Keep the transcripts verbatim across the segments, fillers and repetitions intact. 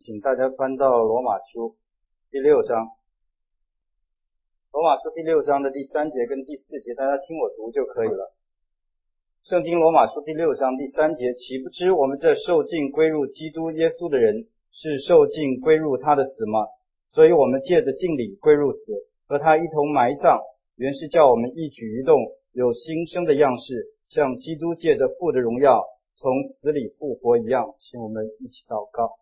请大家翻到罗马书第六章。罗马书第六章的第三节跟第四节，大家听我读就可以了。圣经罗马书第六章第三节，岂不知我们这受尽归入基督耶稣的人，是受尽归入他的死吗？所以我们借着敬礼归入死，和他一同埋葬，原是叫我们一举一动有新生的样式，像基督借着父的荣耀从死里复活一样。请我们一起祷告。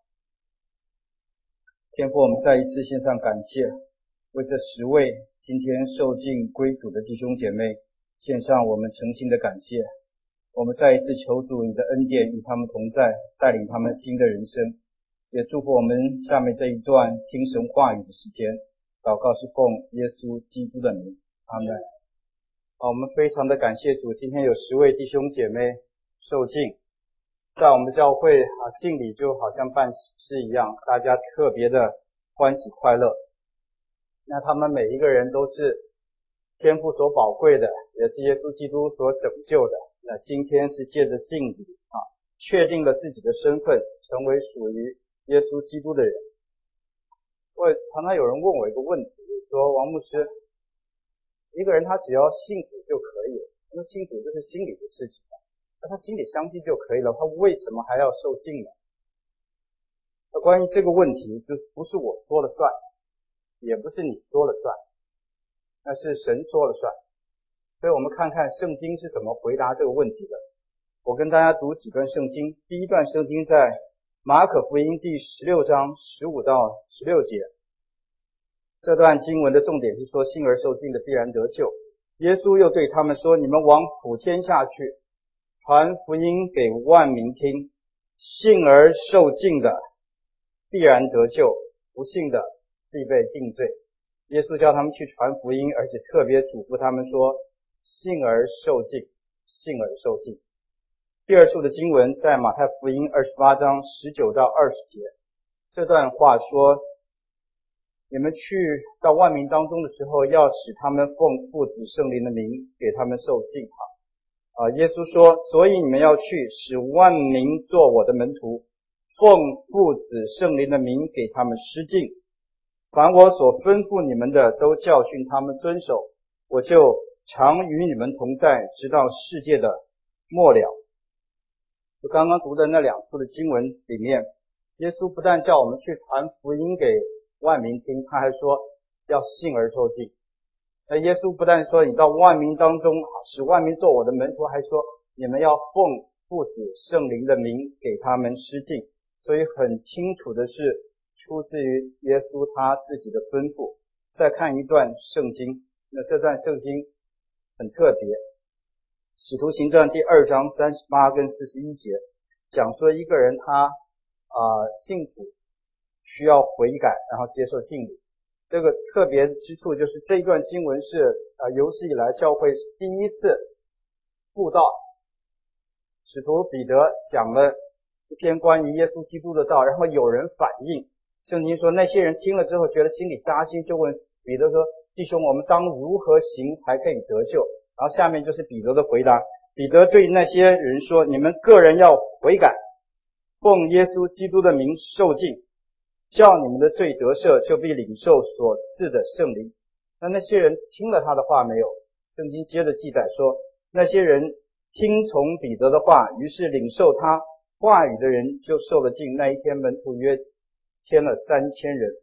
天父，我们再一次献上感谢，为这十位今天受尽归主的弟兄姐妹献上我们诚心的感谢。我们再一次求主你的恩典与他们同在，带领他们新的人生，也祝福我们下面这一段听神话语的时间。祷告是奉耶稣基督的名，阿们。好，我们非常的感谢主，今天有十位弟兄姐妹受尽。在我们教会啊，敬礼就好像办喜事一样，大家特别的欢喜快乐。那他们每一个人都是天父所宝贵的，也是耶稣基督所拯救的。那今天是借着敬礼啊，确定了自己的身份，成为属于耶稣基督的人。我常常有人问我一个问题，说王牧师，一个人他只要信主就可以了，因为信主就是心里的事情，那他心里相信就可以了，他为什么还要受敬呢？那关于这个问题，就是不是我说了算，也不是你说了算，那是神说了算。所以我们看看圣经是怎么回答这个问题的。我跟大家读几段圣经。第一段圣经在马可福音第十六章十五到十六节。这段经文的重点是说，信而受敬的必然得救。耶稣又对他们说，你们往普天下去，传福音给万民听，信而受敬的必然得救，不信的必被定罪。耶稣叫他们去传福音，而且特别嘱咐他们说，信而受敬，信而受敬。第二处的经文在马太福音二十八章十九到二十节。这段话说，你们去到万民当中的时候，要使他们奉父子圣灵的名给他们受敬。啊，耶稣说，所以你们要去，使万民做我的门徒，奉父子圣灵的名给他们施敬。凡我所吩咐你们的，都教训他们遵守，我就常与你们同在，直到世界的末了。就刚刚读的那两处的经文里面，耶稣不但叫我们去传福音给万民听，他还说要信而受敬。那耶稣不但说你到万民当中使万民做我的门徒，还说你们要奉父子圣灵的名给他们施敬。所以很清楚的是出自于耶稣他自己的吩咐。再看一段圣经，那这段圣经很特别，使徒行传第二章三十八跟四十一节，讲说一个人他啊、呃、信主需要悔改，然后接受敬礼。这个特别之处就是这一段经文是啊、呃、有史以来教会第一次布道，使徒彼得讲了一篇关于耶稣基督的道，然后有人反映，圣经说那些人听了之后觉得心里扎心，就问彼得说，弟兄，我们当如何行才可以得救？然后下面就是彼得的回答。彼得对那些人说，你们个人要悔改，奉耶稣基督的名受敬，叫你们的罪得赦，就必领受所赐的圣灵。那那些人听了他的话没有？圣经接着记载说，那些人听从彼得的话，于是领受他话语的人就受了敬。那一天门徒约添了三千人。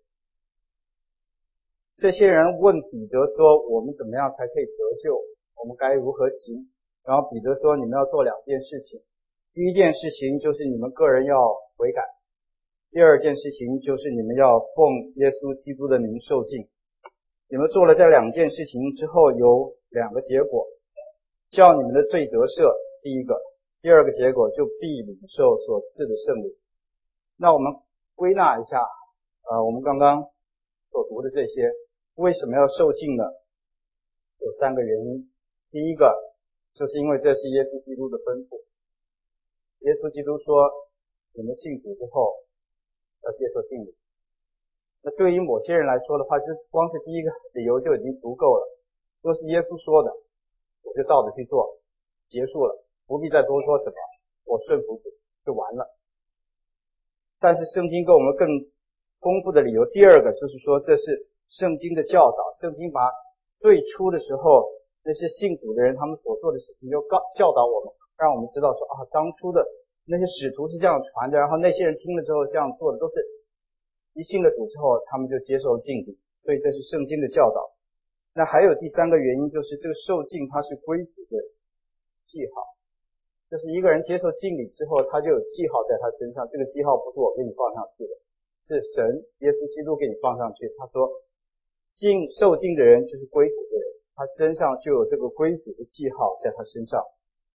这些人问彼得说，我们怎么样才可以得救？我们该如何行？然后彼得说，你们要做两件事情。第一件事情就是你们个人要悔改，第二件事情就是你们要奉耶稣基督的名受敬。你们做了这两件事情之后，有两个结果，叫你们的罪得赦，第一个；第二个结果就必领受所赐的圣灵。那我们归纳一下呃，我们刚刚所读的这些，为什么要受敬呢？有三个原因。第一个就是因为这是耶稣基督的吩咐。耶稣基督说，你们信主之后要接受敬礼。那对于某些人来说的话，就光是第一个理由就已经足够了。若是耶稣说的，我就照着去做，结束了，不必再多说什么，我顺服主就完了。 但是圣经给我们更丰富的理由，第二个就是说这是圣经的教导，圣经把最初的时候那些信主的人他们所做的事情就告教导我们，让我们知道说啊，当初的那些使徒是这样传的，然后那些人听了之后这样做的，都是一信了主之后他们就接受敬礼，所以这是圣经的教导。那还有第三个原因，就是这个受敬它是归主的记号，就是一个人接受敬礼之后他就有记号在他身上，这个记号不是我给你放上去的，是神耶稣基督给你放上去。他说敬受敬的人就是归主的人，他身上就有这个归主的记号在他身上。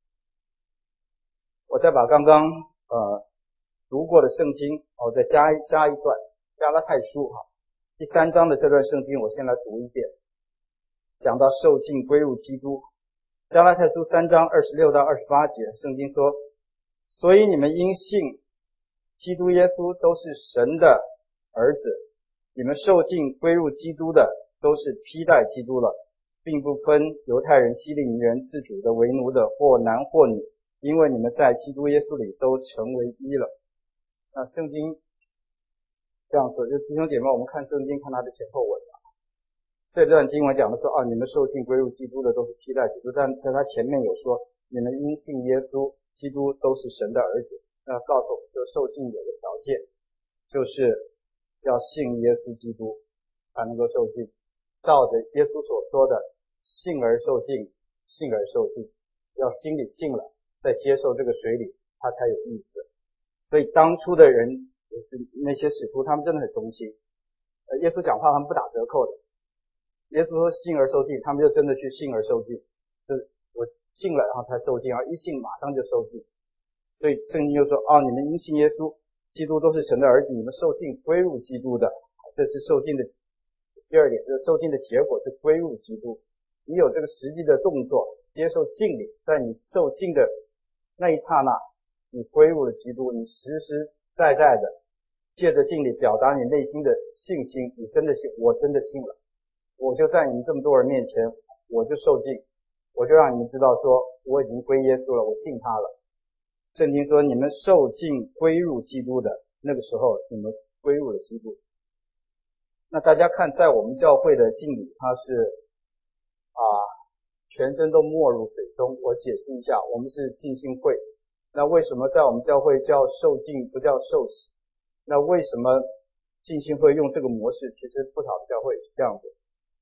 我再把刚刚呃读过的圣经我再加一加一段，加拉太书哈第三章的这段圣经我先来读一遍，讲到受敬归入基督。加拉太书三章二十六到二十八节，圣经说，所以你们因信基督耶稣都是神的儿子，你们受敬归入基督的都是披戴基督了，并不分犹太人希利尼人自主的为奴的或男或女，因为你们在基督耶稣里都成为一了。那圣经这样说，就弟兄姐妹我们看圣经看它的前后文，这段经文讲的说啊，你们受敬归入基督的都是披戴基督，但在他前面有说你们因信耶稣基督都是神的儿子。那告诉我们说受敬有个条件，就是要信耶稣基督才能够受敬，照着耶稣所说的信而受敬，信而受敬，要心里信了再接受这个水礼它才有意思。所以当初的人就是那些使徒他们真的很忠心，呃，耶稣讲话他们不打折扣的，耶稣说信而受敬，他们就真的去信而受敬，就是我信了然后才受敬，而一信马上就受敬。所以圣经就说哦，你们因信耶稣基督都是神的儿子，你们受敬归入基督的，这是受敬的第二点，就是受敬的结果是归入基督。你有这个实际的动作接受敬礼，在你受敬的那一刹那你归入了基督，你实实在在的借着敬礼表达你内心的信心，你真的信，我真的信了，我就在你们这么多人面前我就受敬，我就让你们知道说我已经归耶稣了，我信他了。圣经说你们受敬归入基督的，那个时候你们归入了基督。那大家看在我们教会的敬礼它是啊全身都没入水中，我解释一下，我们是浸信会，那为什么在我们教会叫受敬不叫受洗？那为什么浸信会用这个模式？其实不少的教会是这样子。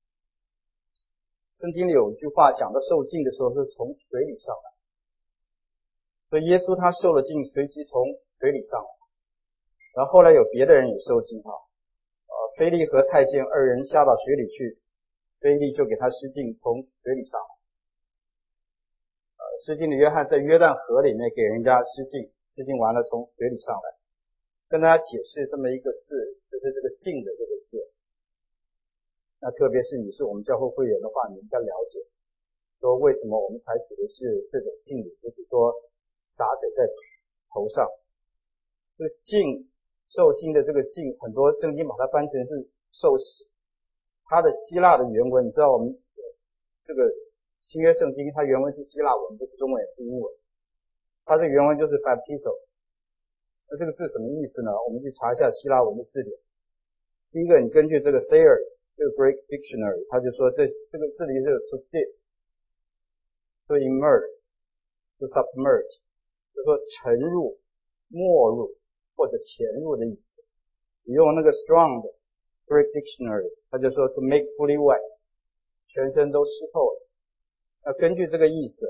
圣经里有一句话讲到受敬的时候是从水里上来，所以耶稣他受了敬，随即从水里上来，然后后来有别的人也受敬啊，呃，腓利和太监二人下到水里去，腓利就给他施浸，从水里上来。呃，施浸的约翰在约旦河里面给人家施浸，施浸完了从水里上来。跟大家解释这么一个字，就是这个敬的这个字。那特别是你是我们教会会员的话，你应该了解说为什么我们采取的是这种敬礼，就是说洒水在头上。这个敬受敬的这个敬，很多圣经把它翻成是受洗，它的希腊的原文，你知道我们这个新约圣经它原文是希腊文，不是中文也是英文，它的原文就是 baptizo。那这个字什么意思呢？我们去查一下希腊文的字典。第一个，你根据这个 Sayer 这个 Greek Dictionary， 他就说这这个字里是 to dip to immerse to submerge， 就说沉入没入或者潜入的意思。你用那个 Strong 的 Greek Dictionary， 他就说 to make fully wet， 全身都湿透了。那根据这个意思，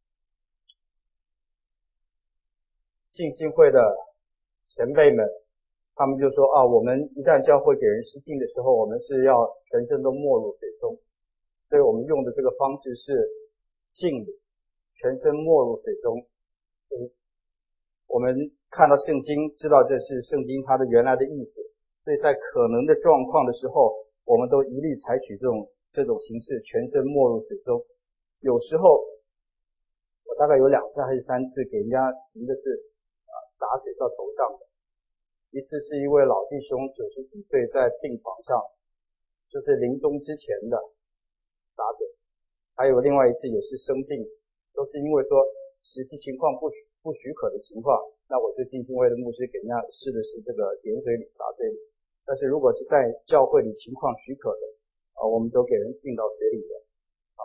浸信会的前辈们他们就说啊，我们一旦教会给人施浸的时候，我们是要全身都没入水中，所以我们用的这个方式是敬礼，全身没入水中。嗯，我们看到圣经知道这是圣经它的原来的意思，所以在可能的状况的时候，我们都一律采取这种这种形式，全身没入水中。有时候我大概有两次还是三次给人家行的是啊洒水到头上的。一次是一位老弟兄九十几岁在病床上，就是临终之前的洒水，还有另外一次也是生病，都是因为说实际情况不许不许可的情况，那我就浸信会的牧师给人家试的是这个点水礼、洒水礼。但是如果是在教会里情况许可的啊，我们都给人浸到水里的。好，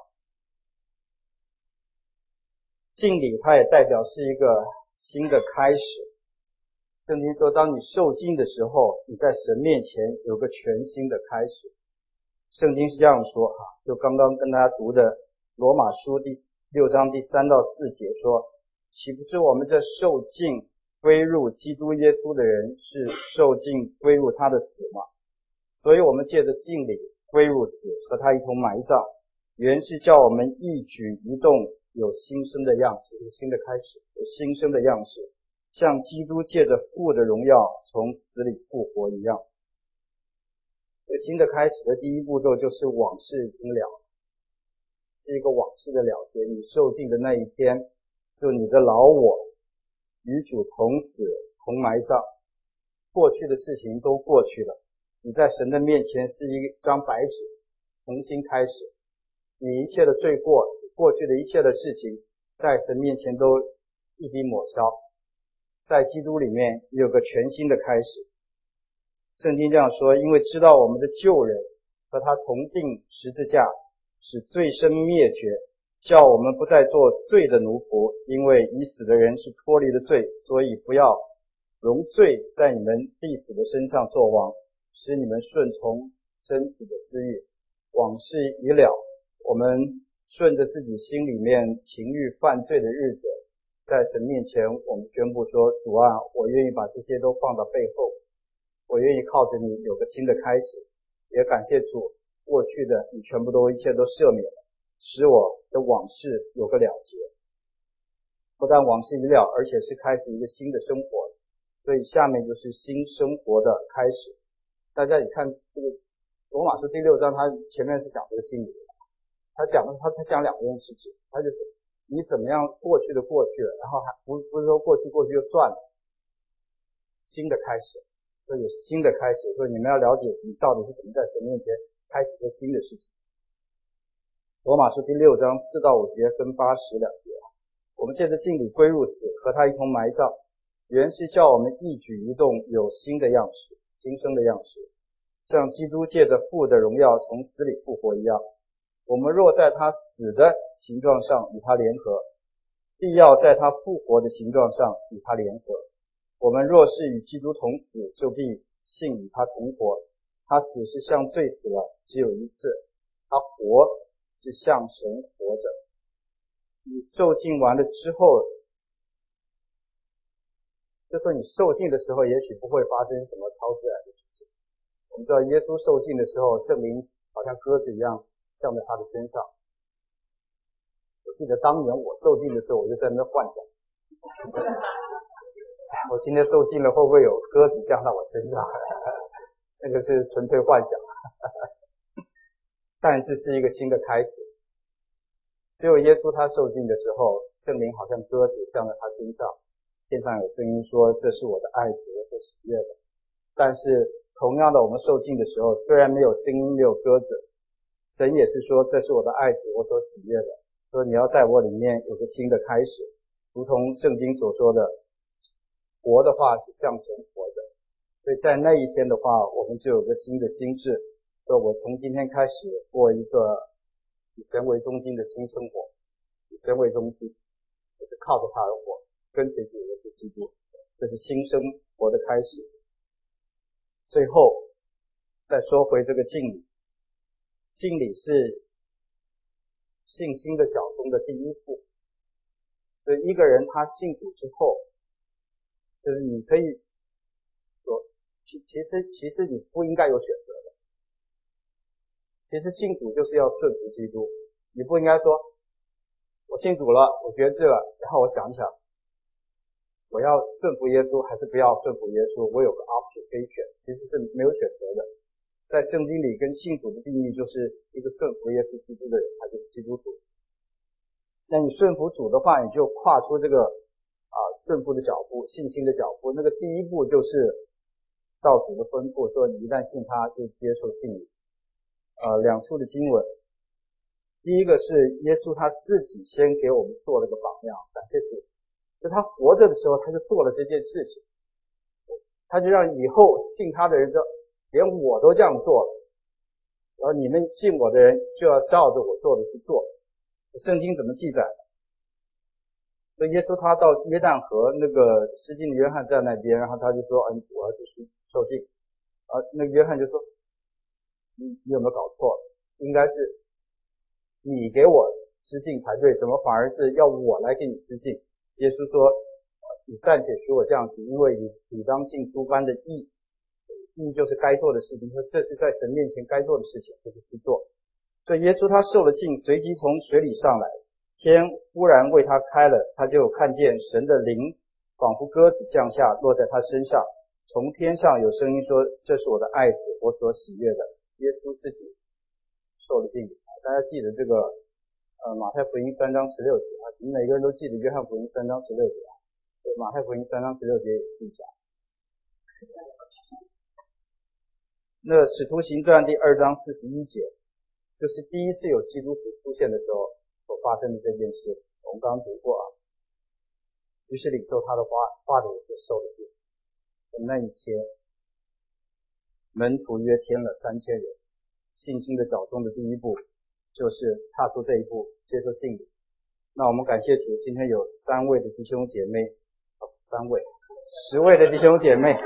浸礼它也代表是一个新的开始。圣经说，当你受浸的时候，你在神面前有个全新的开始。圣经是这样说哈，就刚刚跟大家读的罗马书第六章第三到四节说，岂不知我们这受浸归入基督耶稣的人，是受浸归入他的死吗？所以我们借着浸礼归入死，和他一同埋葬，原是叫我们一举一动有新生的样式，有新的开始，有新生的样式，像基督借着父的荣耀从死里复活一样。这新的开始的第一步骤就是往事已经了，是一个往事的了结。你受浸的那一天，就你的老我与主同死同埋葬，过去的事情都过去了，你在神的面前是一张白纸，重新开始。你一切的罪过，过去的一切的事情，在神面前都一笔抹消，在基督里面有个全新的开始。圣经这样说，因为知道我们的旧人和他同定十字架，使罪身灭绝，叫我们不再做罪的奴仆，因为已死的人是脱离了罪，所以不要容罪在你们必死的身上作王，使你们顺从身体的私欲。往事已了，我们顺着自己心里面情欲犯罪的日子，在神面前我们宣布说，主啊，我愿意把这些都放到背后，我愿意靠着你有个新的开始。也感谢主，过去的你全部都一切都赦免了，使我的往事有个了结。不但往事已了，而且是开始一个新的生活。所以下面就是新生活的开始。大家也看这个罗马书第六章，他前面是讲这个经理，他讲他他讲两件事情，他就是你怎么样过去的过去了，然后还不不是说过去过去就算了，新的开始。所以有新的开始，所以你们要了解你到底是怎么在神面前开始一个新的事情。罗马书第六章四到五节跟八十两节，我们借着浸礼归入死，和他一同埋葬，原是叫我们一举一动有新的样式，新生的样式，像基督借着父的荣耀从死里复活一样。我们若在他死的形状上与他联合，必要在他复活的形状上与他联合。我们若是与基督同死，就必信与他同活。他死是向罪死了，只有一次；他活是向神活着。你受浸完了之后，就说你受浸的时候，也许不会发生什么超自然的事情。我们知道耶稣受浸的时候，圣灵好像鸽子一样降在他的身上。我记得当年我受浸的时候，我就在那幻想。我今天受浸了，会不会有鸽子降到我身上？那个是纯粹幻想，但是是一个新的开始。只有耶稣他受浸的时候，圣灵好像鸽子降在他身上，天上有声音说，这是我的爱子，我所喜悦的。但是同样的，我们受浸的时候，虽然没有声音，没有鸽子，神也是说，这是我的爱子，我所喜悦的，说你要在我里面有个新的开始，如同圣经所说的，活的话是向神活着。所以在那一天的话，我们就有个新的心智，说我从今天开始过一个以神为中心的新生活，以神为中心，就是靠着他而活，跟随主耶稣基督，这是新生活的开始。最后再说回这个敬礼，敬礼是信心的脚中的第一步。所以一个人他信主之后，就是你可以说，其其实其实你不应该有选择的。其实信主就是要顺服基督，你不应该说，我信主了，我决志了，然后我想一想，我要顺服耶稣还是不要顺服耶稣，我有个 option 可以选，其实是没有选择的。在圣经里跟信主的定义就是一个顺服耶稣基督的人，他就是基督徒。那你顺服主的话，你就跨出这个啊顺服的脚步，信心的脚步。那个第一步就是照主的吩咐，说你一旦信他就接受敬礼。呃，两处的经文， 第一个是耶稣他自己先给我们做了个榜样，感谢主，就他活着的时候他就做了这件事情，他就让以后信他的人知道，连我都这样做了，然后你们信我的人就要照着我做的去做。圣经怎么记载的？所以耶稣他到约旦河，那个施浸的约翰在那边，然后他就说，嗯，我要去受浸。啊，那个约翰就说，你你有没有搞错了？应该是你给我施浸才对，怎么反而是要我来给你施浸？耶稣说，你暂且许我这样行，因为你理当尽诸般的义，义就是该做的事情，说这是在神面前该做的事情，就是去做。所以耶稣他受了浸，随即从水里上来，天忽然为他开了，他就看见神的灵仿佛鸽子降下，落在他身上。从天上有声音说，这是我的爱子，我所喜悦的。耶稣自己受了浸，大家记得这个呃马太福音三章十六节啊，你每个人都记得约翰福音三章十六节啊，马太福音三章十六节也记一下。那使徒行传第二章四十一节，就是第一次有基督徒出现的时候所发生的这件事，我们刚刚读过啊。于是领受他的话话的人就受了浸。那一天门徒约添了三千人，信心的脚中的第一步就是踏出这一步，接受浸礼。那我们感谢主，今天有三位的弟兄姐妹，哦，三位十位的弟兄姐妹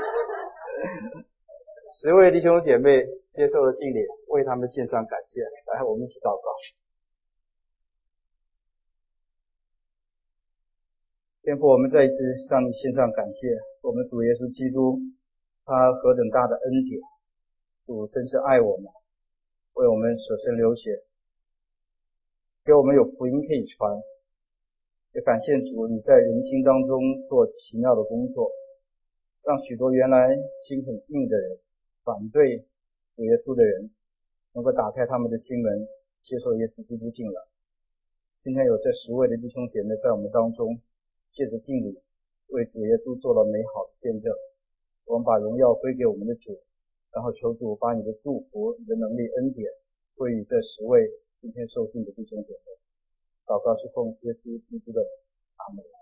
十位弟兄姐妹接受了浸礼，为他们献上感谢。来，我们一起祷告。天父，我们再一次向你献上感谢，我们主耶稣基督他何等大的恩典，主真是爱我们，为我们舍身流血，给我们有福音可以传。也感谢主你在人心当中做奇妙的工作，让许多原来心很硬的人，反对主耶稣的人，能够打开他们的心门，接受耶稣基督进来。今天有这十位的弟兄姐妹在我们当中，借着敬礼为主耶稣做了美好的见证。我们把荣耀归给我们的主，然后求主把你的祝福、你的能力、恩典归于这十位今天受浸的弟兄姐妹。祷告是奉耶稣基督的名，阿们。